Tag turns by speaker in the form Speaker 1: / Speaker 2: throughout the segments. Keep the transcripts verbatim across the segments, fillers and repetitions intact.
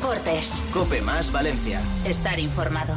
Speaker 1: Deportes.
Speaker 2: COPE más Valencia.
Speaker 1: Estar informado.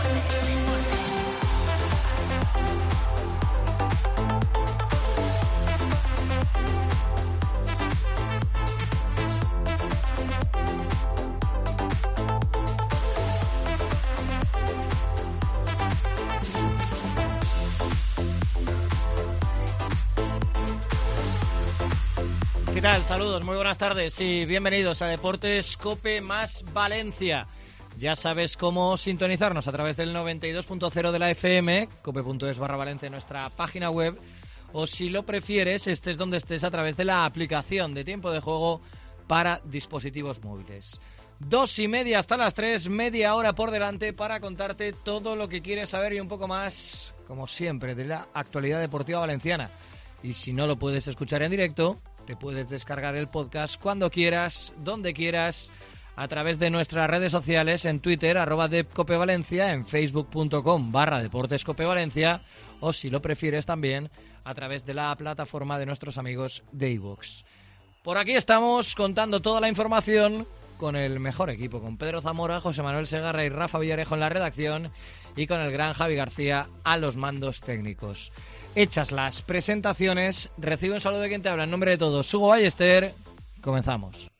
Speaker 3: ¿Qué tal? Saludos, muy buenas tardes y bienvenidos a Deportes COPE más Valencia. Ya sabes cómo sintonizarnos a través del noventa y dos punto cero de la F M, cope.es barra Valencia, nuestra página web, o si lo prefieres, estés donde estés, a través de la aplicación de tiempo de juego para dispositivos móviles. Dos y media hasta las tres, media hora por delante para contarte todo lo que quieres saber y un poco más, como siempre, de la actualidad deportiva valenciana. Y si no lo puedes escuchar en directo, te puedes descargar el podcast cuando quieras, donde quieras, a través de nuestras redes sociales, en Twitter, arroba depcopevalencia, en facebook.com barra deportescopevalencia, o si lo prefieres también, a través de la plataforma de nuestros amigos de iVoox. Por aquí estamos contando toda la información con el mejor equipo, con Pedro Zamora, José Manuel Segarra y Rafa Villarejo en la redacción, y con el gran Javi García a los mandos técnicos. Hechas las presentaciones, recibe un saludo de quien te habla en nombre de todos, Hugo Ballester. Comenzamos.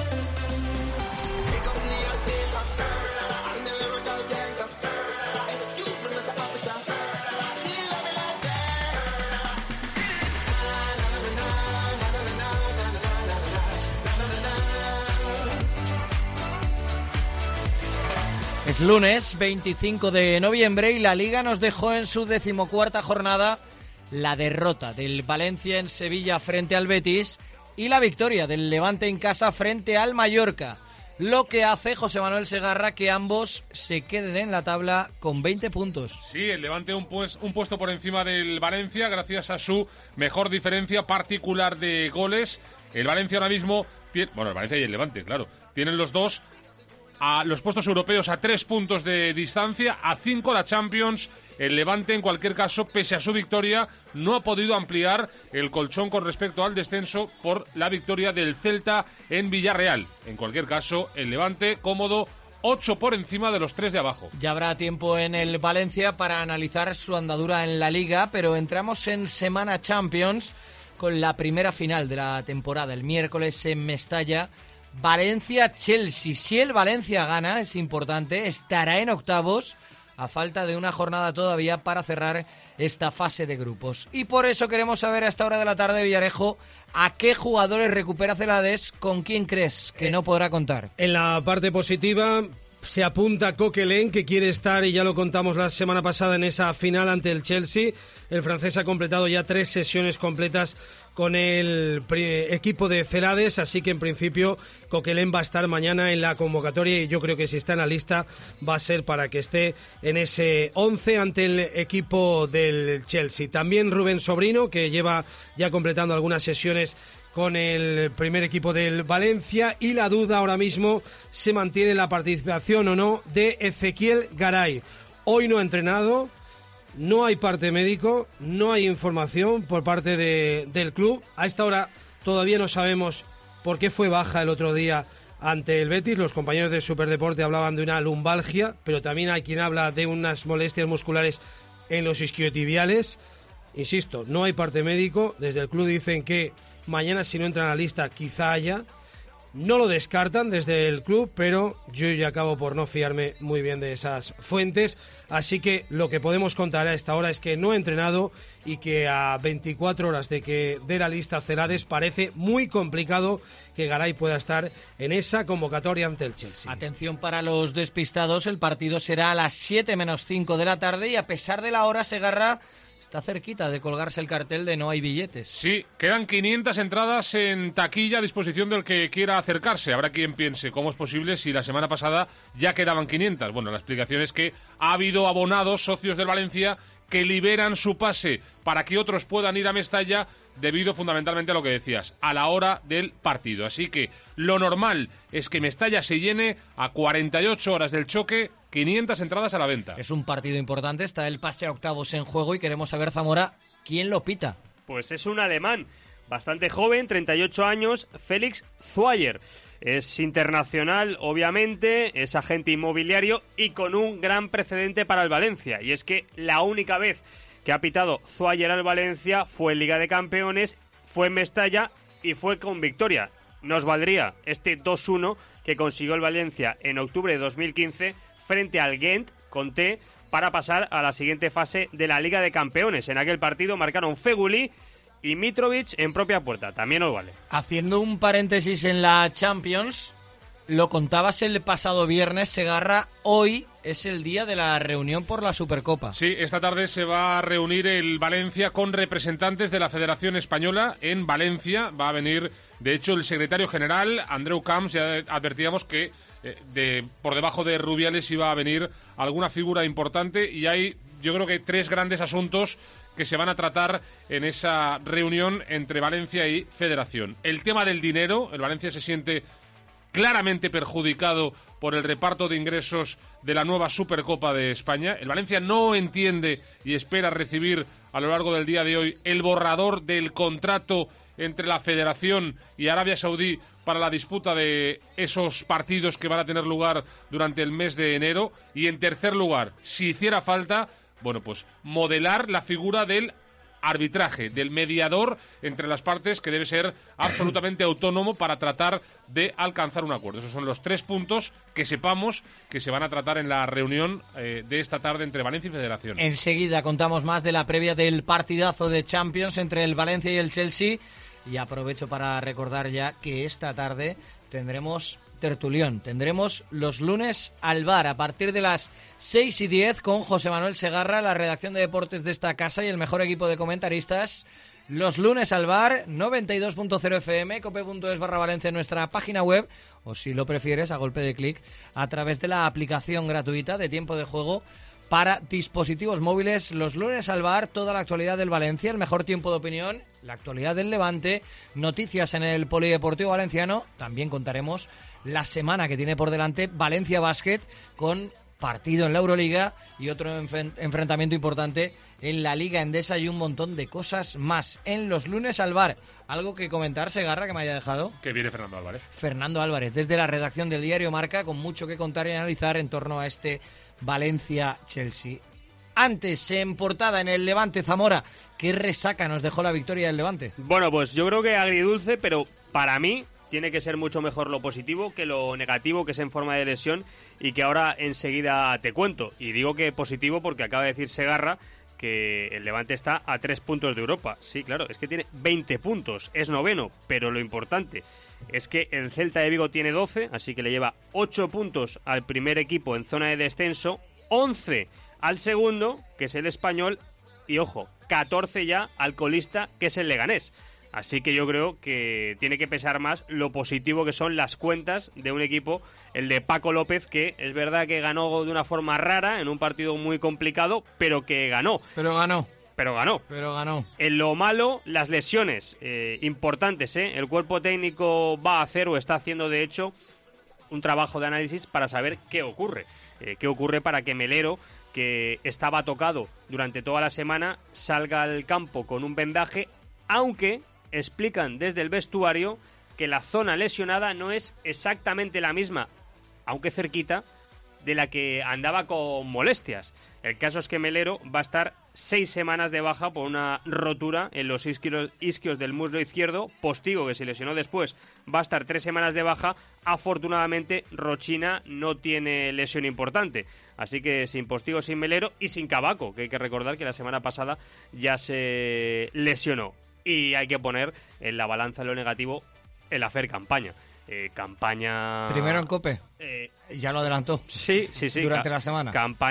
Speaker 3: Es lunes veinticinco de noviembre y la Liga nos dejó en su decimocuarta jornada la derrota del Valencia en Sevilla frente al Betis y la victoria del Levante en casa frente al Mallorca, lo que hace, José Manuel Segarra, que ambos se queden en la tabla con veinte puntos.
Speaker 4: Sí, el Levante un, pues, un puesto por encima del Valencia gracias a su mejor diferencia particular de goles. El Valencia ahora mismo, tiene, bueno, el Valencia y el Levante, claro, tienen los dos a los puestos europeos a tres puntos de distancia, a cinco la Champions. El Levante, en cualquier caso, pese a su victoria, no ha podido ampliar el colchón con respecto al descenso por la victoria del Celta en Villarreal. En cualquier caso, el Levante cómodo, ocho por encima de los tres de abajo.
Speaker 3: Ya habrá tiempo en el Valencia para analizar su andadura en la Liga, pero entramos en Semana Champions con la primera final de la temporada, el miércoles en Mestalla. Valencia-Chelsea. Si el Valencia gana, es importante, estará en octavos a falta de una jornada todavía para cerrar esta fase de grupos. Y por eso queremos saber a esta hora de la tarde, Villarejo, a qué jugadores recupera Celades, con quién crees que no podrá contar.
Speaker 5: En la parte positiva se apunta Coquelin, que quiere estar, y ya lo contamos la semana pasada, en esa final ante el Chelsea. El francés ha completado ya tres sesiones completas con el equipo de Celades, así que en principio Coquelin va a estar mañana en la convocatoria y yo creo que si está en la lista va a ser para que esté en ese once ante el equipo del Chelsea. También Rubén Sobrino, que lleva ya completando algunas sesiones con el primer equipo del Valencia, y la duda ahora mismo se mantiene la participación o no de Ezequiel Garay. Hoy no ha entrenado. No hay parte médico, no hay información por parte de, del club. A esta hora todavía no sabemos por qué fue baja el otro día ante el Betis. Los compañeros de Superdeporte hablaban de una lumbalgia, pero también hay quien habla de unas molestias musculares en los isquiotibiales. Insisto, no hay parte médico. Desde el club dicen que mañana, si no entra en la lista, quizá haya. No lo descartan desde el club, pero yo ya acabo por no fiarme muy bien de esas fuentes. Así que lo que podemos contar a esta hora es que no ha entrenado y que a veinticuatro horas de que dé la lista Celades parece muy complicado que Garay pueda estar en esa convocatoria ante el Chelsea.
Speaker 3: Atención para los despistados, el partido será a las siete menos cinco de la tarde y a pesar de la hora, Segarra está cerquita de colgarse el cartel de no hay billetes.
Speaker 4: Sí, quedan quinientas entradas en taquilla a disposición del que quiera acercarse. Habrá quien piense cómo es posible si la semana pasada ya quedaban quinientas. Bueno, la explicación es que ha habido abonados, socios del Valencia, que liberan su pase para que otros puedan ir a Mestalla debido fundamentalmente a lo que decías, a la hora del partido. Así que lo normal es que Mestalla se llene a cuarenta y ocho horas del choque, quinientas entradas a la venta.
Speaker 3: Es un partido importante, está el pase a octavos en juego y queremos saber, Zamora, ¿quién lo pita?
Speaker 6: Pues es un alemán, bastante joven, treinta y ocho años, Felix Zweier.
Speaker 1: Es internacional, obviamente, es agente inmobiliario y con un gran precedente para el Valencia. Y es que la única vez que ha pitado Zuayer al Valencia fue en Liga de Campeones, fue en Mestalla y fue con victoria. Nos valdría este dos uno que consiguió el Valencia en octubre de dos mil quince frente al Gent, con T, para pasar a la siguiente fase de la Liga de Campeones. En aquel partido marcaron Feguli y Mitrovic en propia puerta, también nos vale.
Speaker 3: Haciendo un paréntesis en la Champions, lo contabas el pasado viernes, Segarra, hoy es el día de la reunión por la Supercopa.
Speaker 4: Sí, esta tarde se va a reunir el Valencia con representantes de la Federación Española en Valencia. Va a venir, de hecho, el secretario general, Andreu Camps. Ya advertíamos que eh, de, por debajo de Rubiales iba a venir alguna figura importante y hay, yo creo que tres grandes asuntos que se van a tratar en esa reunión entre Valencia y Federación. El tema del dinero, el Valencia se siente claramente perjudicado por el reparto de ingresos de la nueva Supercopa de España. El Valencia no entiende y espera recibir a lo largo del día de hoy el borrador del contrato entre la Federación y Arabia Saudí para la disputa de esos partidos que van a tener lugar durante el mes de enero. Y en tercer lugar, si hiciera falta, bueno, pues modelar la figura del arbitraje, del mediador entre las partes, que debe ser absolutamente autónomo para tratar de alcanzar un acuerdo. Esos son los tres puntos que sepamos que se van a tratar en la reunión eh, de esta tarde entre Valencia y Federación.
Speaker 3: Enseguida contamos más de la previa del partidazo de Champions entre el Valencia y el Chelsea, y aprovecho para recordar ya que esta tarde tendremos tertulión. Tendremos los lunes al bar a partir de las seis y diez con José Manuel Segarra, la redacción de deportes de esta casa y el mejor equipo de comentaristas. Los lunes al bar, noventa y dos punto cero F M, cope punto es barra Valencia en nuestra página web, o si lo prefieres, a golpe de clic, a través de la aplicación gratuita de Tiempo de Juego para dispositivos móviles. Los lunes al bar, toda la actualidad del Valencia, el mejor tiempo de opinión, la actualidad del Levante, noticias en el Polideportivo Valenciano. También contaremos la semana que tiene por delante Valencia Basket, con partido en la Euroliga y otro enfren- enfrentamiento importante en la Liga Endesa y un montón de cosas más. En los lunes al bar, ¿algo que comentar, Segarra, que me haya dejado?
Speaker 4: Que viene Fernando Álvarez.
Speaker 3: Fernando Álvarez, desde la redacción del diario Marca, con mucho que contar y analizar en torno a este Valencia-Chelsea. Antes, en portada, en el Levante Zamora, ¿qué resaca nos dejó la victoria del Levante?
Speaker 1: Bueno, pues yo creo que agridulce, pero para mí tiene que ser mucho mejor lo positivo que lo negativo, que es en forma de lesión y que ahora enseguida te cuento. Y digo que positivo porque acaba de decir Segarra que el Levante está a tres puntos de Europa. Sí, claro, es que tiene veinte puntos, es noveno, pero lo importante es que el Celta de Vigo tiene doce, así que le lleva ocho puntos al primer equipo en zona de descenso, once al segundo, que es el Español, y ojo, catorce ya al colista, que es el Leganés. Así que yo creo que tiene que pesar más lo positivo que son las cuentas de un equipo, el de Paco López, que es verdad que ganó de una forma rara en un partido muy complicado, pero que ganó.
Speaker 3: Pero ganó.
Speaker 1: Pero ganó.
Speaker 3: Pero ganó.
Speaker 1: En lo malo, las lesiones eh, importantes, ¿eh? El cuerpo técnico va a hacer o está haciendo, de hecho, un trabajo de análisis para saber qué ocurre. Eh, qué ocurre para que Melero, que estaba tocado durante toda la semana, salga al campo con un vendaje, aunque explican desde el vestuario que la zona lesionada no es exactamente la misma, aunque cerquita, de la que andaba con molestias. El caso es que Melero va a estar seis semanas de baja por una rotura en los isquios, isquios del muslo izquierdo. Postigo, que se lesionó después, va a estar tres semanas de baja. Afortunadamente, Rochina no tiene lesión importante. Así que sin Postigo, sin Melero y sin Cabaco, que hay que recordar que la semana pasada ya se lesionó. Y hay que poner en la balanza lo negativo el hacer campaña. Eh, campaña...
Speaker 3: Primero en COPE.
Speaker 1: Eh,
Speaker 3: ya lo adelantó.
Speaker 1: Sí, sí, sí.
Speaker 3: Durante
Speaker 1: Ca-
Speaker 3: la semana.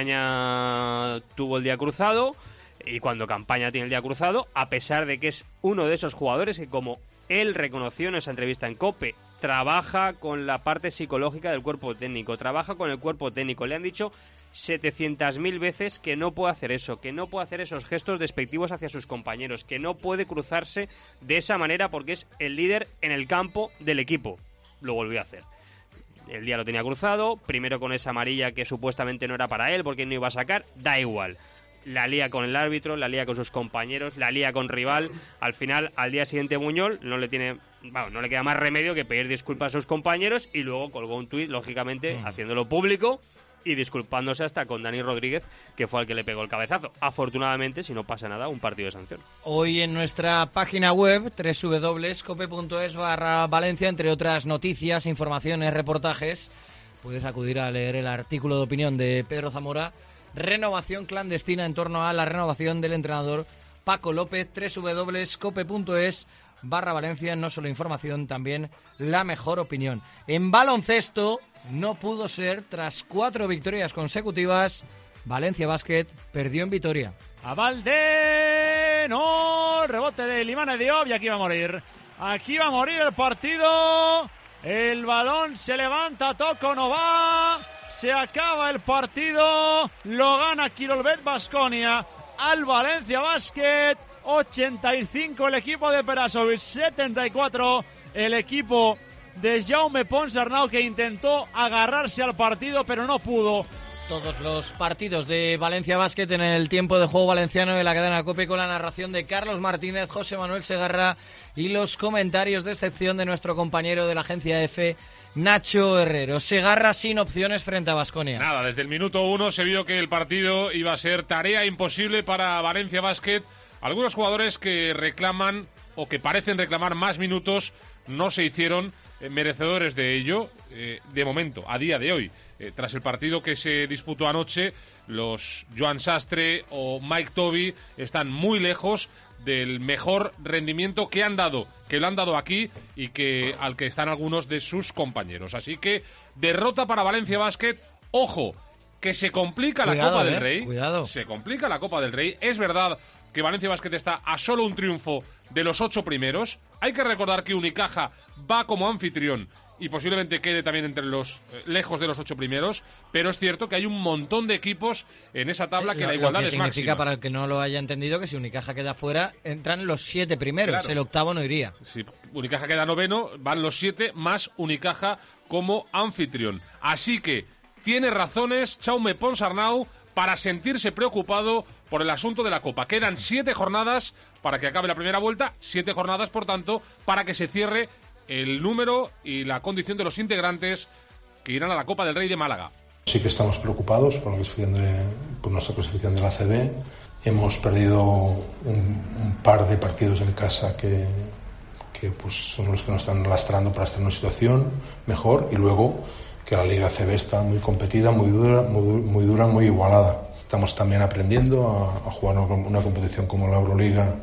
Speaker 1: Campaña tuvo el día cruzado, y cuando Campaña tiene el día cruzado, a pesar de que es uno de esos jugadores que, como él reconoció en esa entrevista en COPE, trabaja con la parte psicológica del cuerpo técnico, trabaja con el cuerpo técnico. Le han dicho setecientas mil veces que no puede hacer eso, que no puede hacer esos gestos despectivos hacia sus compañeros, que no puede cruzarse de esa manera porque es el líder en el campo del equipo. Lo volvió a hacer. El día lo tenía cruzado, primero con esa amarilla que supuestamente no era para él porque no iba a sacar, da igual. La lía con el árbitro, la lía con sus compañeros, la lía con rival. Al final, al día siguiente Buñol no le tiene bueno, no le queda más remedio que pedir disculpas a sus compañeros y luego colgó un tuit, lógicamente, mm. haciéndolo público y disculpándose hasta con Dani Rodríguez, que fue el que le pegó el cabezazo. Afortunadamente, si no pasa nada, un partido de sanción.
Speaker 3: Hoy en nuestra página web, doble u doble u doble u punto cope punto es barra Valencia, entre otras noticias, informaciones, reportajes, puedes acudir a leer el artículo de opinión de Pedro Zamora, renovación clandestina en torno a la renovación del entrenador Paco López, doble u doble u doble u punto cope punto es barra Valencia, no solo información, también la mejor opinión. En baloncesto, no pudo ser, tras cuatro victorias consecutivas, Valencia Basket perdió en Vitoria.
Speaker 2: A Valde, no, rebote de Limana Diop y aquí va a morir. Aquí va a morir el partido. El balón se levanta, Toco no va. Se acaba el partido. Lo gana Quirolbet Baskonia al Valencia Basket. ochenta y cinco el equipo de Perasovic, setenta y cuatro el equipo de Jaume Ponsarnau, que intentó agarrarse al partido pero no pudo.
Speaker 3: Todos los partidos de Valencia Basket en el tiempo de juego valenciano de la cadena COPE, con la narración de Carlos Martínez, José Manuel Segarra y los comentarios de excepción de nuestro compañero de la agencia F, Nacho Herrero. Segarra sin opciones frente a Baskonia.
Speaker 4: Nada, desde el minuto uno se vio que el partido iba a ser tarea imposible para Valencia Basket. Algunos jugadores que reclaman o que parecen reclamar más minutos no se hicieron eh, merecedores de ello, eh, de momento, a día de hoy. Eh, tras el partido que se disputó anoche, los Joan Sastre o Mike Toby están muy lejos del mejor rendimiento que han dado, que lo han dado aquí y que al que están algunos de sus compañeros. Así que derrota para Valencia Basket. Ojo, que se complica
Speaker 3: cuidado,
Speaker 4: la Copa
Speaker 3: eh,
Speaker 4: del Rey.
Speaker 3: Cuidado.
Speaker 4: Se complica la Copa del Rey. Es verdad que Valencia Basket está a solo un triunfo de los ocho primeros. Hay que recordar que Unicaja va como anfitrión y posiblemente quede también entre los eh, lejos de los ocho primeros, pero es cierto que hay un montón de equipos en esa tabla que
Speaker 3: lo,
Speaker 4: la igualdad
Speaker 3: lo que
Speaker 4: es máxima.
Speaker 3: Significa, para el que no lo haya entendido, que si Unicaja queda fuera, entran los siete primeros, claro. El octavo no iría.
Speaker 4: Si Unicaja queda noveno, van los siete más Unicaja como anfitrión. Así que tiene razones Jaume Ponsarnau para sentirse preocupado por el asunto de la Copa. Quedan siete jornadas para que acabe la primera vuelta, siete jornadas, por tanto, para que se cierre el número y la condición de los integrantes que irán a la Copa del Rey de Málaga.
Speaker 6: Sí que estamos preocupados por, la clasificación de, por nuestra clasificación de la A C B. Hemos perdido un, un par de partidos en casa que, que pues son los que nos están lastrando para estar en una situación mejor, y luego que la Liga A C B está muy competida, muy dura, muy, muy dura, muy igualada. Estamos también aprendiendo a, a jugar una competición como la Euroliga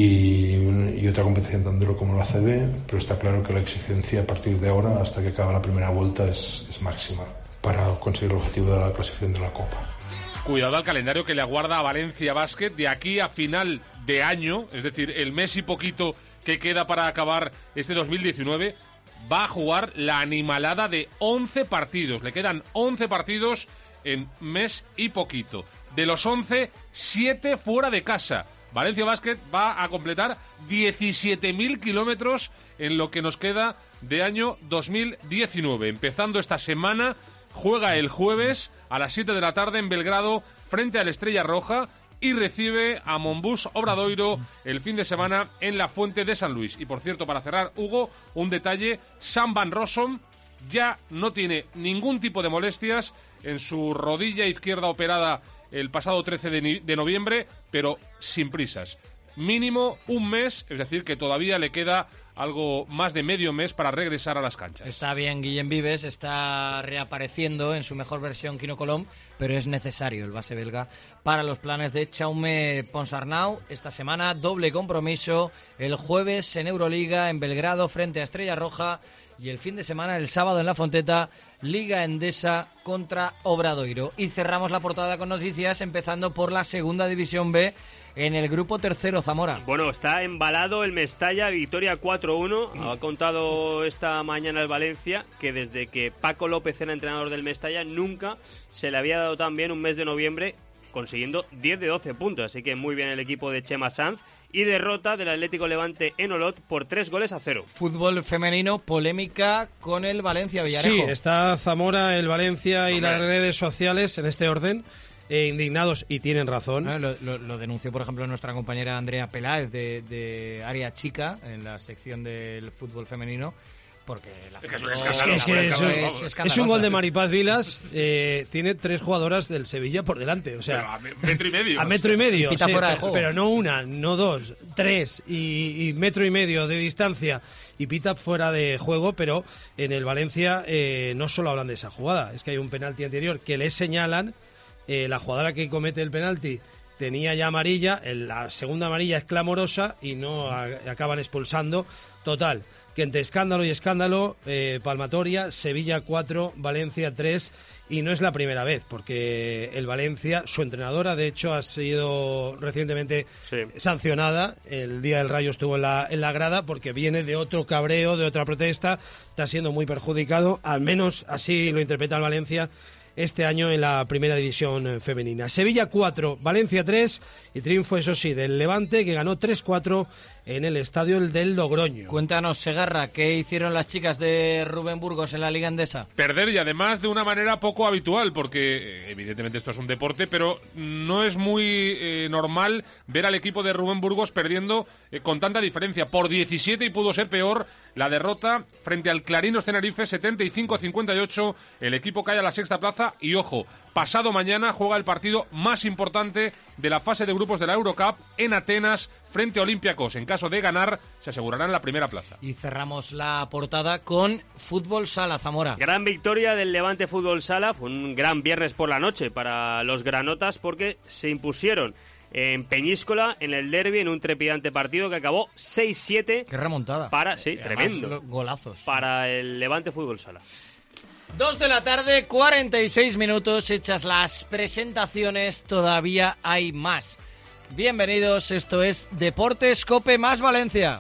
Speaker 6: y, y otra competición tan dura como la A C B, pero está claro que la exigencia a partir de ahora, hasta que acabe la primera vuelta, es, es máxima para conseguir el objetivo de la clasificación de la Copa.
Speaker 4: Cuidado al calendario que le aguarda a Valencia Basket de aquí a final de año, es decir, el mes y poquito que queda para acabar este dos mil diecinueve. Va a jugar la animalada de once partidos. Le quedan once partidos en mes y poquito. De los once, siete fuera de casa. Valencia Basket va a completar diecisiete mil kilómetros en lo que nos queda de año dos mil diecinueve. Empezando esta semana, juega el jueves a las siete de la tarde en Belgrado frente al Estrella Roja y recibe a Monbus Obradoiro el fin de semana en la Fuente de San Luis. Y por cierto, para cerrar, Hugo, un detalle: Sam Van Rossum ya no tiene ningún tipo de molestias en su rodilla izquierda operada el pasado trece de noviembre, pero sin prisas. Mínimo un mes, es decir, que todavía le queda algo más de medio mes para regresar a las canchas.
Speaker 3: Está bien Guillem Vives, está reapareciendo en su mejor versión Quino Colom, pero es necesario el base belga para los planes de Jaume Ponsarnau. Esta semana doble compromiso, el jueves en Euroliga en Belgrado frente a Estrella Roja, y el fin de semana, el sábado en La Fonteta, Liga Endesa contra Obradoiro. Y cerramos la portada con noticias, empezando por la segunda división B en el grupo tercero, Zamora.
Speaker 1: Bueno, está embalado el Mestalla, victoria cuatro uno. Ha contado esta mañana el Valencia que desde que Paco López era entrenador del Mestalla nunca se le había dado tan bien un mes de noviembre, consiguiendo diez de doce puntos. Así que muy bien el equipo de Chema Sanz. Y derrota del Atlético Levante en Olot por tres goles a cero.
Speaker 3: Fútbol femenino, polémica con el Valencia Villarejo.
Speaker 5: Sí, está Zamora, el Valencia y Hombre. las redes sociales en este orden. eh, indignados, y tienen razón.
Speaker 3: No, lo, lo, lo denunció, por ejemplo, nuestra compañera Andrea Peláez de, de Área Chica, en la sección del fútbol femenino, porque la
Speaker 4: es que es un
Speaker 3: foto-
Speaker 4: escándalo,
Speaker 5: Es que es, un,
Speaker 3: es
Speaker 5: es
Speaker 3: escandalosa.
Speaker 5: un gol de Maripaz Vilas, eh, tiene tres jugadoras del Sevilla por delante, o
Speaker 4: Pero
Speaker 5: sea,
Speaker 4: a me- metro y medio.
Speaker 5: a metro y medio,
Speaker 3: Y pita
Speaker 5: sí,
Speaker 3: fuera de
Speaker 5: pero,
Speaker 3: juego.
Speaker 5: pero no una, no dos, tres y, y metro y medio de distancia y pita fuera de juego, pero en el Valencia eh, no solo hablan de esa jugada, es que hay un penalti anterior que les señalan, eh, la jugadora que comete el penalti tenía ya amarilla, el- la segunda amarilla es clamorosa y no a- acaban expulsando. Total, que entre escándalo y escándalo, eh, palmatoria, Sevilla cuatro, Valencia tres, y no es la primera vez, porque el Valencia, su entrenadora, de hecho, ha sido recientemente
Speaker 1: Sí.
Speaker 5: sancionada. El día del Rayo estuvo en la, en la grada porque viene de otro cabreo, de otra protesta, está siendo muy perjudicado, al menos así lo interpreta el Valencia este año en la primera división femenina. Sevilla cuatro, Valencia tres, y triunfo, eso sí, del Levante, que ganó tres cuatro en el estadio del Logroño.
Speaker 3: Cuéntanos, Segarra, ¿qué hicieron las chicas de Rubén Burgos en la Liga Endesa?
Speaker 4: Perder, y además de una manera poco habitual, porque eh, evidentemente esto es un deporte, pero no es muy eh, normal ver al equipo de Rubén Burgos perdiendo eh, con tanta diferencia. Por diecisiete, y pudo ser peor la derrota frente al Clarinos Tenerife, setenta y cinco a cincuenta y ocho. El equipo cae a la sexta plaza y, ojo, pasado mañana juega el partido más importante de la fase de grupos de la Eurocup en Atenas frente a Olympiacos. En caso de ganar, se asegurarán la primera plaza.
Speaker 3: Y cerramos la portada con Fútbol Sala Zamora.
Speaker 1: Gran victoria del Levante Fútbol Sala, fue un gran viernes por la noche para los granotas porque se impusieron en Peñíscola en el derbi en un trepidante partido que acabó seis siete
Speaker 3: Qué remontada.
Speaker 1: para, sí,
Speaker 3: Y además,
Speaker 1: tremendo,
Speaker 3: lo- golazos.
Speaker 1: para el Levante Fútbol Sala.
Speaker 3: Dos de la tarde, cuarenta y seis minutos, hechas las presentaciones, todavía hay más. Bienvenidos, esto es Deportes Cope más Valencia.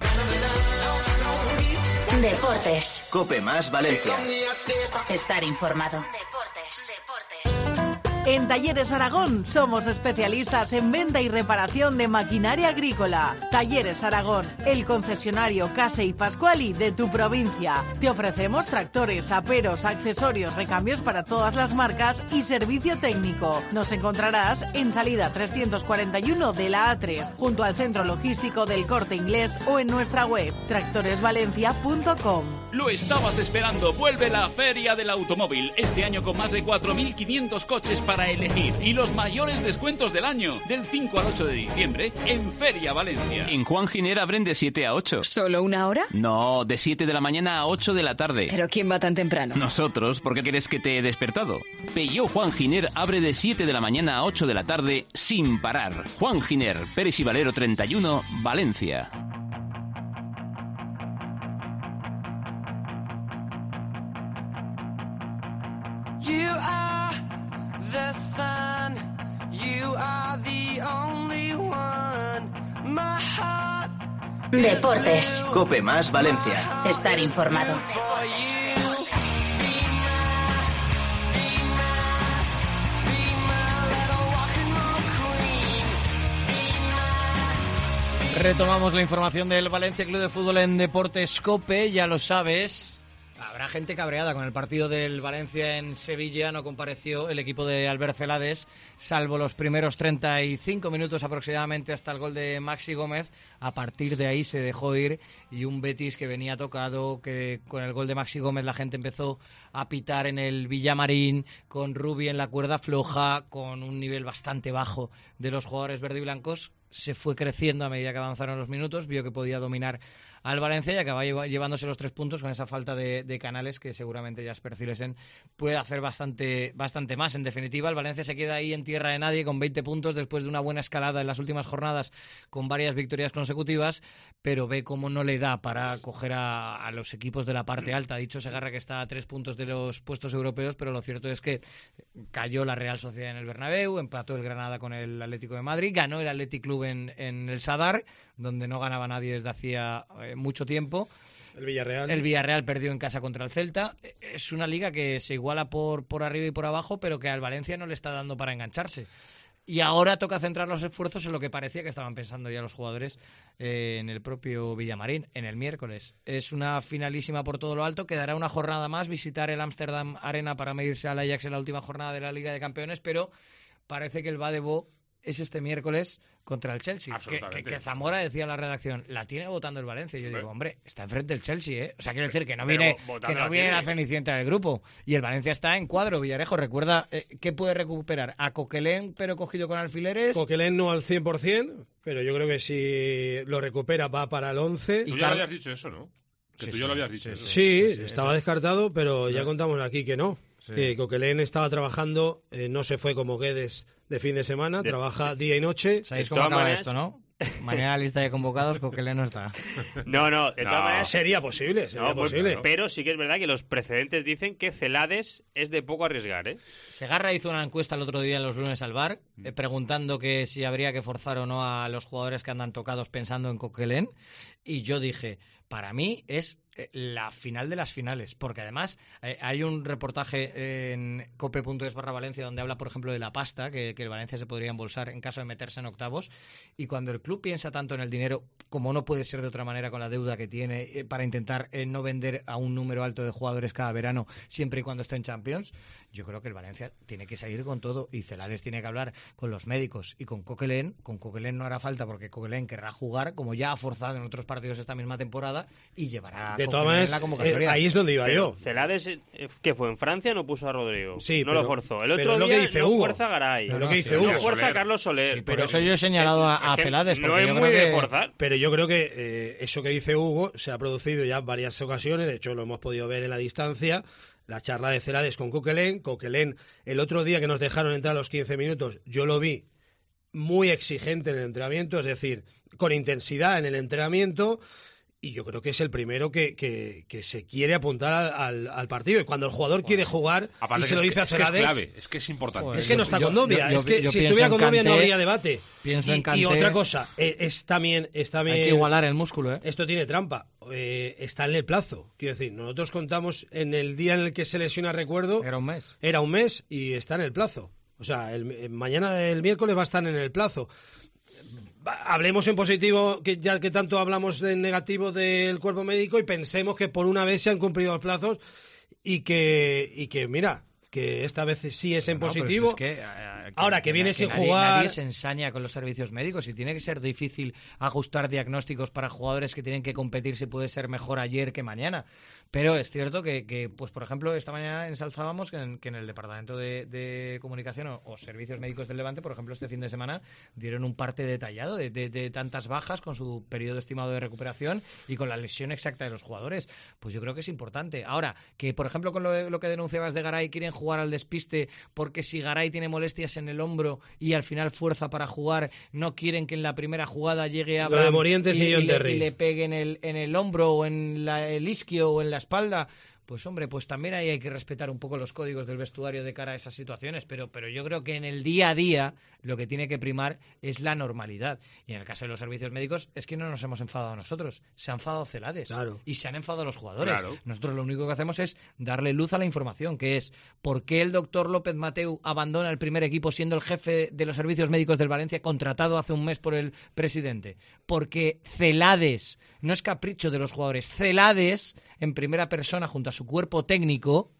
Speaker 7: Deportes.
Speaker 8: Cope más Valencia.
Speaker 7: Estar informado. Deportes. Deportes.
Speaker 9: En Talleres Aragón somos especialistas en venta y reparación de maquinaria agrícola. Talleres Aragón, el concesionario Case y Pascuali de tu provincia. Te ofrecemos tractores, aperos, accesorios, recambios para todas las marcas y servicio técnico. Nos encontrarás en salida trescientos cuarenta y uno de la A tres, junto al centro logístico del Corte Inglés, o en nuestra web tractores valencia punto com.
Speaker 10: Lo estabas esperando, vuelve la Feria del Automóvil, este año con más de cuatro mil quinientos coches para elegir y los mayores descuentos del año, del cinco al ocho de diciembre, en Feria Valencia.
Speaker 11: En Juan Giner abren de siete a ocho.
Speaker 12: ¿Solo una hora?
Speaker 11: No, de siete de la mañana a ocho de la tarde.
Speaker 12: ¿Pero quién va tan temprano?
Speaker 11: Nosotros, ¿por qué crees que te he despertado? Peugeot Juan Giner abre de siete de la mañana a ocho de la tarde sin parar. Juan Giner, Pérez y Valero treinta y uno, Valencia.
Speaker 13: You are the sun, you are the only one. My heart
Speaker 7: Deportes.
Speaker 8: Cope más Valencia.
Speaker 7: Estar informado.
Speaker 3: Retomamos la información del Valencia Club de Fútbol en Deportes Cope, ya lo sabes. Habrá gente cabreada con el partido del Valencia en Sevilla. No compareció el equipo de Albert Celades, salvo los primeros treinta y cinco minutos aproximadamente hasta el gol de Maxi Gómez. A partir de ahí se dejó ir y un Betis que venía tocado, que con el gol de Maxi Gómez la gente empezó a pitar en el Villamarín, con Rubi en la cuerda floja, con un nivel bastante bajo de los jugadores verde y blancos. Se fue creciendo a medida que avanzaron los minutos, vio que podía dominar al Valencia y acaba llevándose los tres puntos con esa falta de, de Canales que seguramente Jasper Cilesen puede hacer bastante, bastante más. En definitiva, el Valencia se queda ahí en tierra de nadie con veinte puntos después de una buena escalada en las últimas jornadas con varias victorias consecutivas, pero ve cómo no le da para coger a, a los equipos de la parte alta. Ha dicho Segarra que está a tres puntos de los puestos europeos, pero lo cierto es que cayó la Real Sociedad en el Bernabéu, empató el Granada con el Atlético de Madrid, ganó el Athletic Club en, en el Sadar, donde no ganaba nadie desde hacía eh, mucho tiempo.
Speaker 5: El Villarreal.
Speaker 3: El Villarreal perdió en casa contra el Celta. Es una liga que se iguala por, por arriba y por abajo, pero que al Valencia no le está dando para engancharse. Y ahora toca centrar los esfuerzos en lo que parecía que estaban pensando ya los jugadores eh, en el propio Villamarín, en el miércoles. Es una finalísima por todo lo alto. Quedará una jornada más, visitar el Amsterdam Arena para medirse al Ajax en la última jornada de la Liga de Campeones, pero parece que el va de Bo es este miércoles contra el Chelsea. Que, que, que Zamora decía en la redacción, la tiene votando el Valencia. Y yo digo, hombre, está enfrente del Chelsea, ¿eh? O sea, quiero decir que no viene, que no viene la cenicienta del grupo. Y el Valencia está en cuadro. Villarejo, recuerda, eh, ¿qué puede recuperar? ¿A Coquelin, pero cogido con alfileres?
Speaker 5: Coquelin no al cien por ciento, pero yo creo que si lo recupera va para el once.
Speaker 4: Tú ya lo habías dicho eso, ¿no? Que
Speaker 3: Sí,
Speaker 4: tú
Speaker 3: sí,
Speaker 4: ya lo habías dicho
Speaker 3: sí,
Speaker 4: eso.
Speaker 5: Sí,
Speaker 3: Sí, sí,
Speaker 5: estaba
Speaker 3: sí.
Speaker 5: descartado, pero ya
Speaker 3: No.
Speaker 5: contamos aquí que no.
Speaker 3: Sí.
Speaker 5: Que Coquelin estaba trabajando, eh, no se fue como Guedes de fin de semana,
Speaker 1: De-
Speaker 5: trabaja día y noche.
Speaker 3: ¿Sabéis
Speaker 1: De
Speaker 3: cómo
Speaker 1: todas
Speaker 3: acaba
Speaker 1: maneras-
Speaker 3: esto, no? Mañana la lista de convocados, Coquelin no está.
Speaker 1: No, no, de todas
Speaker 4: No.
Speaker 1: maneras...
Speaker 5: Sería posible, sería
Speaker 1: No, pues,
Speaker 5: posible.
Speaker 1: pero sí que es verdad que los precedentes dicen que Celades es de poco arriesgar, ¿eh?
Speaker 3: Segarra hizo una encuesta el otro día en los lunes al bar, eh, preguntando que si habría que forzar o no a los jugadores que andan tocados pensando en Coquelin. Y yo dije, para mí es eh, la final de las finales, porque además eh, hay un reportaje en cope punto es barra Valencia donde habla, por ejemplo, de la pasta que, que el Valencia se podría embolsar en caso de meterse en octavos. Y cuando el club piensa tanto en el dinero, como no puede ser de otra manera con la deuda que tiene, eh, para intentar eh, no vender a un número alto de jugadores cada verano, siempre y cuando esté en Champions, yo creo que el Valencia tiene que salir con todo y Celades tiene que hablar con los médicos y con Coquelin. Con Coquelin no hará falta porque Coquelin querrá jugar, como ya ha forzado en otros partidos esta misma temporada, y llevará a
Speaker 5: De todas
Speaker 3: Coquelin en
Speaker 5: maneras,
Speaker 3: la
Speaker 5: eh,
Speaker 3: convocatoria.
Speaker 5: ahí es donde iba
Speaker 1: Pero
Speaker 5: yo.
Speaker 1: Celades, eh, ¿qué fue? ¿En Francia no puso a Rodrigo?
Speaker 5: Sí,
Speaker 1: no
Speaker 5: pero-
Speaker 1: lo forzó. El
Speaker 5: pero
Speaker 1: otro
Speaker 5: es lo
Speaker 1: día
Speaker 5: que dice
Speaker 1: no
Speaker 5: Hugo.
Speaker 1: fuerza a Garay.
Speaker 5: Pero lo que
Speaker 3: no,
Speaker 5: dice
Speaker 3: sí,
Speaker 5: Hugo.
Speaker 1: No fuerza
Speaker 4: Soler.
Speaker 1: a Carlos Soler.
Speaker 3: Sí, por
Speaker 1: pero
Speaker 3: eso yo he señalado a, a
Speaker 1: es que
Speaker 3: Celades,
Speaker 1: no
Speaker 3: porque
Speaker 1: es
Speaker 3: yo
Speaker 1: muy
Speaker 3: creo
Speaker 1: de
Speaker 3: que...
Speaker 1: forzar.
Speaker 5: Pero yo creo que eh, eso que dice Hugo se ha producido ya en varias ocasiones, de hecho lo hemos podido ver en la distancia, la charla de Celades con Coquelin. Coquelin, el otro día que nos dejaron entrar a los quince minutos, yo lo vi muy exigente en el entrenamiento, es decir, con intensidad en el entrenamiento, y yo creo que es el primero que, que, que se quiere apuntar al, al, al partido. Y cuando el jugador quiere jugar
Speaker 4: Aparte
Speaker 5: y se
Speaker 4: que
Speaker 5: lo
Speaker 4: es
Speaker 5: dice
Speaker 4: que-
Speaker 5: a
Speaker 4: es que es
Speaker 5: Celades...
Speaker 4: clave, es que es importante.
Speaker 3: Joder,
Speaker 5: Es que no está
Speaker 3: Yo-
Speaker 5: con novia,
Speaker 3: yo-
Speaker 5: es que
Speaker 3: yo
Speaker 5: si
Speaker 3: pienso
Speaker 5: estuviera
Speaker 3: en
Speaker 5: con novia no
Speaker 3: Kanté,
Speaker 5: habría debate.
Speaker 3: pienso
Speaker 5: y,
Speaker 3: en
Speaker 5: y
Speaker 3: Kanté.
Speaker 5: otra cosa, es, es también, es también...
Speaker 3: Hay que igualar el músculo, ¿eh?
Speaker 5: Esto tiene trampa, eh, está en el plazo. Quiero decir, nosotros contamos en el día en el que se lesiona, recuerdo,
Speaker 3: Era un mes.
Speaker 5: era un mes y está en el plazo. O sea, el, el- mañana, el miércoles, va a estar en el plazo. Va- Hablemos en positivo, que ya que tanto hablamos en negativo del cuerpo médico, y pensemos que por una vez se han cumplido los plazos y que, y que mira, que esta vez sí es en
Speaker 3: No, pero
Speaker 5: positivo.
Speaker 3: es que, eh,
Speaker 5: Ahora, que viene sin
Speaker 3: nadie,
Speaker 5: jugar-
Speaker 3: Nadie se ensaña con los servicios médicos y tiene que ser difícil ajustar diagnósticos para jugadores que tienen que competir si puede ser mejor ayer que mañana. Pero es cierto que, que, pues por ejemplo, esta mañana ensalzábamos que en, que en el Departamento de, de Comunicación o, o Servicios Médicos del Levante, por ejemplo, este fin de semana dieron un parte detallado de, de, de tantas bajas con su periodo estimado de recuperación y con la lesión exacta de los jugadores. Pues yo creo que es importante. Ahora, que por ejemplo con lo, lo que denunciabas de Garay, quieren jugar al despiste porque si Garay tiene molestias en el hombro y al final fuerza para jugar, no quieren que en la primera jugada llegue a
Speaker 5: Lo de Morientes y John
Speaker 3: le,
Speaker 5: Terry.
Speaker 3: y le pegue en el, en el hombro o en la, el isquio o en la espalda. Pues hombre, pues también ahí hay que respetar un poco los códigos del vestuario de cara a esas situaciones, pero, pero yo creo que en el día a día lo que tiene que primar es la normalidad. Y en el caso de los servicios médicos es que no nos hemos enfadado nosotros, se han enfadado Celades
Speaker 5: Claro.
Speaker 3: y se han enfadado los jugadores.
Speaker 4: Claro.
Speaker 3: Nosotros lo único que hacemos es darle luz a la información, que es por qué el doctor López Mateu abandona el primer equipo siendo el jefe de los servicios médicos del Valencia, contratado hace un mes por el presidente. Porque Celades, no es capricho de los jugadores, Celades, en primera persona junto a su cuerpo técnico,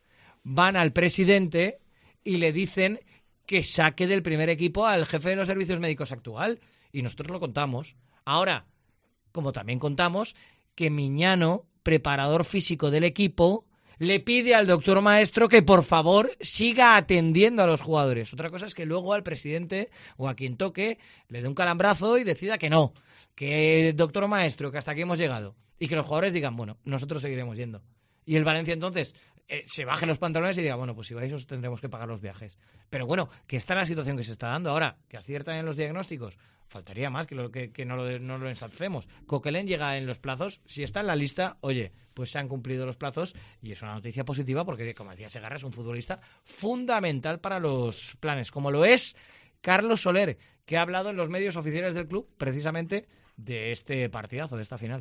Speaker 3: van al presidente y le dicen que saque del primer equipo al jefe de los servicios médicos actual. Y nosotros lo contamos. Ahora, como también contamos, que Miñano, preparador físico del equipo, le pide al doctor Maestro que por favor siga atendiendo a los jugadores. Otra cosa es que luego al presidente o a quien toque le dé un calambrazo y decida que no, que doctor Maestro, que hasta aquí hemos llegado. Y que los jugadores digan, bueno, nosotros seguiremos yendo. Y el Valencia entonces eh, se baje los pantalones y diga, bueno, pues si vais os tendremos que pagar los viajes. Pero bueno, que está la situación que se está dando ahora, que aciertan en los diagnósticos. Faltaría más que, lo, que, que no, lo, no lo ensalcemos. Coquelin llega en los plazos, si está en la lista, oye, pues se han cumplido los plazos y es una noticia positiva porque, como decía Segarra, es un futbolista fundamental para los planes, como lo es Carlos Soler, que ha hablado en los medios oficiales del club precisamente de este partidazo, de esta final.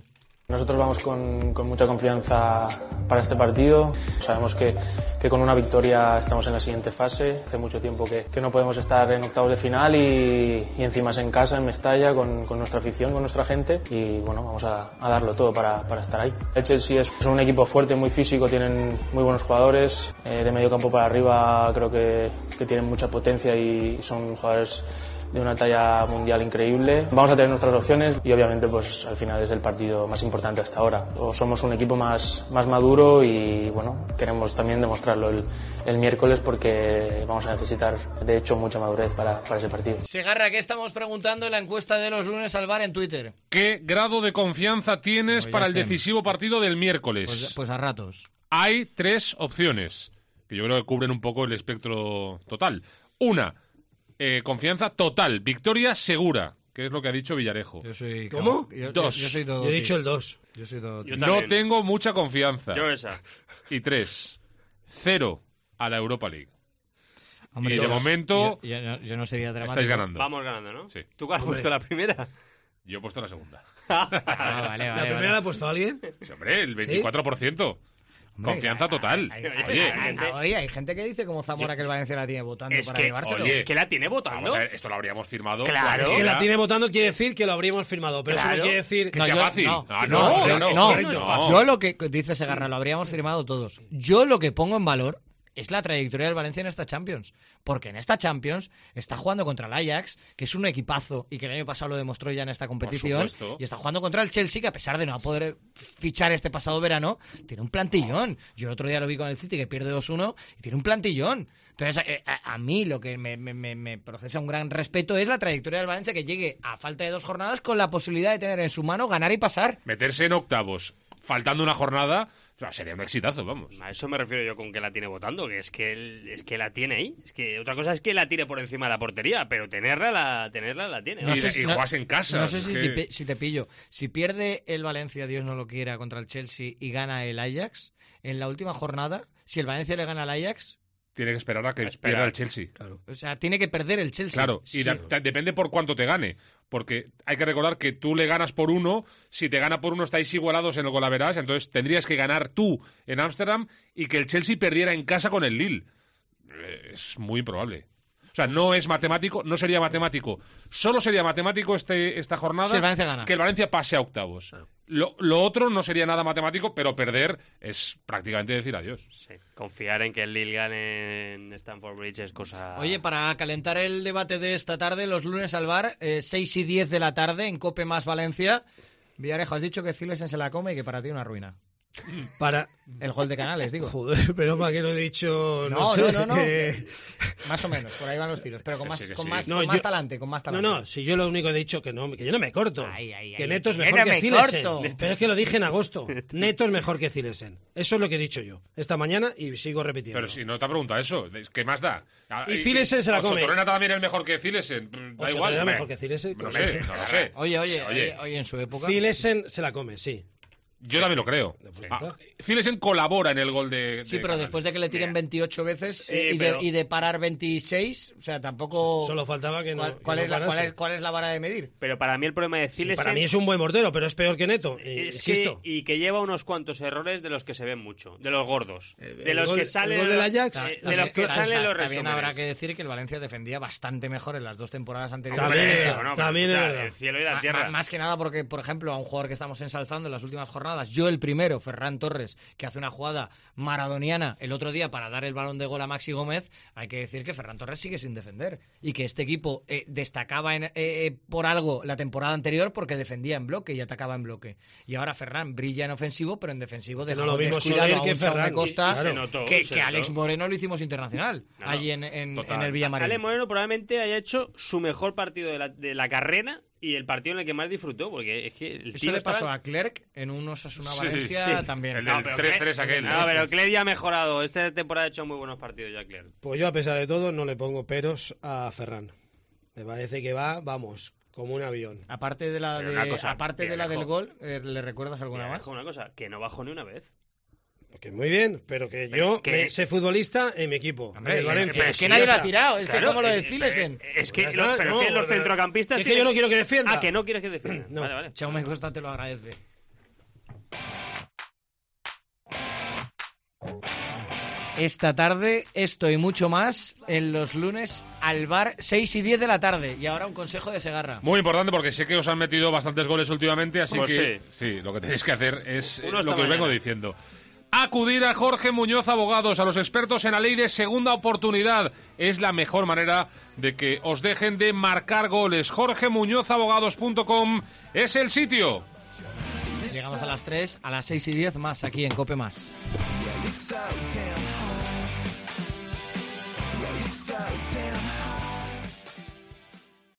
Speaker 12: Nosotros vamos con, con mucha confianza para este partido. Sabemos que, que con una victoria estamos en la siguiente fase. Hace mucho tiempo que, que no podemos estar en octavos de final y, y encima es en casa, en Mestalla, con, con nuestra afición, con nuestra gente. Y bueno, vamos a, a darlo todo para, para estar ahí. El Chelsea es, es un equipo fuerte, muy físico, tienen muy buenos jugadores. Eh, de medio campo para arriba creo que, que tienen mucha potencia y son jugadores de una talla mundial increíble. Vamos a tener nuestras opciones y obviamente pues al final es el partido más importante hasta ahora. O somos un equipo más, más maduro y bueno, queremos también demostrarlo el, el miércoles porque vamos a necesitar de hecho mucha madurez para, para ese partido.
Speaker 3: Segarra, ¿qué estamos preguntando en la encuesta de los lunes al bar en Twitter?
Speaker 4: ¿Qué grado de confianza tienes
Speaker 3: Pues
Speaker 4: para el
Speaker 3: estén.
Speaker 4: decisivo partido del miércoles?
Speaker 3: Pues, pues a ratos.
Speaker 4: Hay tres opciones que yo creo que cubren un poco el espectro total. Una, Eh, confianza total, victoria segura, que es lo que ha dicho Villarejo.
Speaker 3: Yo soy...
Speaker 5: ¿Cómo?
Speaker 3: Yo,
Speaker 4: Dos.
Speaker 3: Yo, yo soy todo
Speaker 5: Yo he dicho
Speaker 3: tis.
Speaker 5: el dos.
Speaker 3: Yo soy todo
Speaker 1: Yo
Speaker 3: tis.
Speaker 4: No
Speaker 1: también.
Speaker 4: tengo mucha confianza.
Speaker 1: Yo esa.
Speaker 4: Y tres, cero a la Europa League.
Speaker 3: Hombre,
Speaker 4: y de
Speaker 3: dos.
Speaker 4: momento
Speaker 3: Yo, yo- yo no sería dramático.
Speaker 4: estáis ganando.
Speaker 1: Vamos ganando, ¿no?
Speaker 4: Sí.
Speaker 1: ¿Tú cuál has
Speaker 5: Hombre.
Speaker 1: puesto la primera?
Speaker 4: Yo he puesto la segunda.
Speaker 3: Ah, vale,
Speaker 5: ¿La
Speaker 3: vale,
Speaker 5: primera
Speaker 3: vale.
Speaker 5: la ha puesto alguien?
Speaker 4: Sí, hombre, el veinticuatro por ciento.
Speaker 3: Hombre,
Speaker 4: Confianza
Speaker 3: hay-
Speaker 4: total.
Speaker 3: hay- hay-
Speaker 4: Oye,
Speaker 3: hay- hay- oye, hay gente que dice como Zamora que el Valencia la tiene votando
Speaker 1: Es
Speaker 3: para
Speaker 1: que,
Speaker 3: llevárselo.
Speaker 4: oye,
Speaker 1: es que la tiene votando.
Speaker 4: vamos a ver, esto lo habríamos firmado.
Speaker 1: Claro.
Speaker 5: Es que
Speaker 4: cualquiera.
Speaker 5: la tiene votando quiere decir que lo habríamos firmado, pero eso
Speaker 1: Claro.
Speaker 5: no quiere decir
Speaker 4: Que sea
Speaker 3: yo-
Speaker 4: fácil.
Speaker 3: No,
Speaker 4: Ah,
Speaker 3: no,
Speaker 4: no,
Speaker 3: yo-
Speaker 4: no,
Speaker 3: no,
Speaker 4: correcto, no.
Speaker 3: Yo lo que dice Segarra, lo habríamos firmado todos. Yo lo que pongo en valor es la trayectoria del Valencia en esta Champions. Porque en esta Champions está jugando contra el Ajax, que es un equipazo y que el año pasado lo demostró ya en esta competición.
Speaker 4: supuesto.
Speaker 3: Y está jugando contra el Chelsea, que a pesar de no poder fichar este pasado verano, tiene un plantillón. Yo el otro día lo vi con el City, que pierde dos uno, y tiene un plantillón. Entonces, eh, a, a mí lo que me, me- me- me procesa un gran respeto es la trayectoria del Valencia, que llegue a falta de dos jornadas con la posibilidad de tener en su mano ganar y pasar.
Speaker 4: Meterse en octavos, faltando una jornada, o sea, sería un exitazo, vamos.
Speaker 1: A eso me refiero yo con que la tiene votando, que es que él- es que la tiene ahí. Es que otra cosa es que la tire por encima de la portería, pero tenerla la tenerla la tiene.
Speaker 3: No
Speaker 4: y
Speaker 3: sé
Speaker 4: y
Speaker 3: si- no-
Speaker 4: juegas en casa.
Speaker 3: No sé
Speaker 4: es
Speaker 3: si,
Speaker 4: que-
Speaker 3: te, pi- si te pillo. Si pierde el Valencia, Dios no lo quiera, contra el Chelsea y gana el Ajax, en la última jornada, si el Valencia le gana al Ajax,
Speaker 4: Tiene que esperar a que
Speaker 1: Esperar.
Speaker 4: pierda el Chelsea.
Speaker 3: o sea, tiene que perder el Chelsea.
Speaker 4: Claro, y
Speaker 3: Sí.
Speaker 4: da- ta- depende por cuánto te gane. Porque hay que recordar que tú le ganas por uno, si te gana por uno estáis igualados en el golaveras, entonces tendrías que ganar tú en Ámsterdam y que el Chelsea perdiera en casa con el Lille. Eh, Es muy improbable. O sea, no es matemático, no sería matemático. Solo sería matemático este, esta jornada
Speaker 3: Si el Valencia gana.
Speaker 4: que el Valencia pase a octavos. Lo, lo otro no sería nada matemático, pero perder es prácticamente decir adiós.
Speaker 1: Sí, confiar en que el Lille gane en Stamford Bridge es cosa...
Speaker 3: Oye, para calentar el debate de esta tarde, los lunes al bar, eh, seis y diez de la tarde, en Cope más Valencia. Villarejo, has dicho que Zilesen se la come y que para ti una ruina.
Speaker 5: Para...
Speaker 3: El gol de Canales, digo.
Speaker 5: Joder, pero para qué lo he dicho... No,
Speaker 3: No,
Speaker 5: sé,
Speaker 3: no, no, no.
Speaker 5: que-
Speaker 3: Más o menos, por ahí van los tiros, pero con
Speaker 4: Que
Speaker 3: más,
Speaker 4: sí, que
Speaker 3: con
Speaker 4: sí.
Speaker 3: más,
Speaker 5: No,
Speaker 3: con más
Speaker 5: yo-
Speaker 3: talante, con más
Speaker 5: No,
Speaker 3: talante.
Speaker 5: no, si yo lo único que he dicho que no, que yo no me corto.
Speaker 3: Ay, ay,
Speaker 5: que
Speaker 3: ay.
Speaker 5: Neto es
Speaker 3: Yo
Speaker 5: mejor
Speaker 3: no
Speaker 5: que
Speaker 3: me
Speaker 5: Zilesen.
Speaker 3: corto.
Speaker 5: Pero es que lo dije en agosto. Neto es mejor que Zilesen. Eso es lo que he dicho yo esta mañana y sigo repitiendo.
Speaker 4: Pero si no te ha preguntado eso, ¿qué más da? Ah,
Speaker 5: Y Zilesen se la come.
Speaker 4: Torrena también es mejor que Zilesen. Da
Speaker 5: Ocho
Speaker 4: igual.
Speaker 5: era
Speaker 4: hombre.
Speaker 5: mejor que Zilesen.
Speaker 4: No
Speaker 5: pues
Speaker 4: sé,
Speaker 5: sí.
Speaker 4: no lo sé.
Speaker 3: Oye, oye,
Speaker 4: Oye.
Speaker 3: oye, oye, en su época.
Speaker 5: Zilesen se la come, sí.
Speaker 4: Yo también lo creo.
Speaker 5: puta.
Speaker 4: Ah, Zilesen colabora en el gol de.
Speaker 3: Sí,
Speaker 4: de
Speaker 3: pero
Speaker 4: Canales.
Speaker 3: después de que le tiren
Speaker 1: Mira.
Speaker 3: veintiocho veces
Speaker 1: Sí,
Speaker 3: eh, y,
Speaker 1: pero-
Speaker 3: de, y de parar veintiséis, o sea, tampoco...
Speaker 5: Solo faltaba que no.
Speaker 3: ¿Cuál,
Speaker 5: que
Speaker 3: cuál
Speaker 5: no
Speaker 3: es la, cuál,
Speaker 5: parase.
Speaker 3: es, ¿Cuál es la vara de medir?
Speaker 1: Pero para mí el problema de
Speaker 5: Sí,
Speaker 1: Zilesen...
Speaker 5: para mí es un buen mortero, pero es peor que Neto. eh,
Speaker 1: es que-
Speaker 5: insisto.
Speaker 1: y que lleva unos cuantos errores de los que se ven mucho, de los gordos,
Speaker 5: El-
Speaker 1: de
Speaker 5: el
Speaker 1: los
Speaker 5: gol-
Speaker 1: que
Speaker 5: el
Speaker 1: salen
Speaker 5: gol del
Speaker 1: los-
Speaker 5: Ajax,
Speaker 1: eh, de
Speaker 5: también-
Speaker 1: los que
Speaker 5: también
Speaker 1: salen los
Speaker 3: También
Speaker 1: resúmenes.
Speaker 3: habrá que decir que el Valencia defendía bastante mejor en las dos temporadas anteriores.
Speaker 5: También,
Speaker 3: que esta.
Speaker 1: Bueno, pero,
Speaker 5: también es
Speaker 1: escucha,
Speaker 5: verdad.
Speaker 1: el cielo y la
Speaker 3: Ma-
Speaker 1: tierra.
Speaker 3: ma- Más que nada porque, por ejemplo, a un jugador que estamos ensalzando en las últimas jornadas, yo el primero, Ferran Torres, que hace una jugada maradoniana el otro día para dar el balón de gol a Maxi Gómez, hay que decir que Ferran Torres sigue sin defender y que este equipo eh, destacaba en- eh, eh, por algo la temporada anterior porque defendía en bloque y atacaba en bloque. Y ahora Ferran brilla en ofensivo, pero en defensivo
Speaker 5: Que
Speaker 3: dejó
Speaker 5: no lo vimos
Speaker 3: descuidado
Speaker 5: Soler
Speaker 3: a
Speaker 5: que
Speaker 3: un Jaume
Speaker 5: Ferran.
Speaker 3: Costa,
Speaker 1: Y- y se notó,
Speaker 3: que,
Speaker 1: se
Speaker 3: que
Speaker 1: notó.
Speaker 3: Alex Moreno lo hicimos internacional
Speaker 1: No, no.
Speaker 3: allí en, en-
Speaker 4: Total.
Speaker 3: en el Villamarín.
Speaker 1: Ale Moreno probablemente haya hecho su mejor partido de la, de la carrera y el partido en el que más disfrutó, porque es que el
Speaker 3: Eso
Speaker 1: tío
Speaker 3: le
Speaker 1: estaba-
Speaker 3: pasó a Clerc en un Osasuna
Speaker 4: Sí,
Speaker 3: Valencia
Speaker 1: sí.
Speaker 3: también.
Speaker 4: El
Speaker 1: No,
Speaker 4: del
Speaker 1: pero
Speaker 4: tres
Speaker 1: Cle-
Speaker 4: tres aquel.
Speaker 1: No, pero Cler ya ha mejorado. Esta temporada ha hecho muy buenos partidos ya, Cler.
Speaker 5: Pues yo, a pesar de todo, no le pongo peros a Ferran. Me parece que va, vamos, como un avión.
Speaker 3: Aparte de la,
Speaker 1: Pero
Speaker 3: de,
Speaker 1: una cosa,
Speaker 3: aparte de la
Speaker 1: Villarejo.
Speaker 3: del gol, eh, ¿le recuerdas alguna
Speaker 1: Mira,
Speaker 3: más?
Speaker 1: dejo una cosa, que no bajó ni una vez.
Speaker 5: Que muy bien, pero que yo
Speaker 1: que-
Speaker 5: me sé futbolista en mi equipo.
Speaker 3: Hombre,
Speaker 5: en el
Speaker 3: y-
Speaker 5: Valencia.
Speaker 3: pero es
Speaker 5: Sí,
Speaker 3: que nadie
Speaker 5: ya
Speaker 3: lo ha
Speaker 5: está.
Speaker 3: tirado, es que
Speaker 1: Claro,
Speaker 3: como lo de
Speaker 1: es-
Speaker 3: Zilesen.
Speaker 1: Es que,
Speaker 5: Ya
Speaker 1: los,
Speaker 5: está,
Speaker 1: pero
Speaker 5: no,
Speaker 1: que los
Speaker 5: pero-
Speaker 1: centrocampistas...
Speaker 5: es que yo
Speaker 1: tienen-
Speaker 5: no quiero que defienda.
Speaker 1: Ah, que no quieres que defienda.
Speaker 5: No.
Speaker 1: Vale, vale.
Speaker 3: Jaume Costa te lo agradece. Esta tarde, esto y mucho más en los lunes al bar, seis y diez de la tarde. Y ahora un consejo de Segarra.
Speaker 4: Muy importante porque sé que os han metido bastantes goles últimamente, así
Speaker 1: Pues
Speaker 4: que
Speaker 1: sí.
Speaker 4: sí, lo que tenéis que hacer es eh,
Speaker 1: Uno
Speaker 4: lo
Speaker 1: esta
Speaker 4: que os vengo
Speaker 1: mañana.
Speaker 4: diciendo. Acudir a Jorge Muñoz Abogados, a los expertos en la ley de segunda oportunidad. Es la mejor manera de que os dejen de marcar goles. jorge muñoz abogados punto com es el sitio.
Speaker 3: Llegamos a las tres, a las seis y diez más aquí en Cope Más.
Speaker 13: so damn hard. Yeah, you're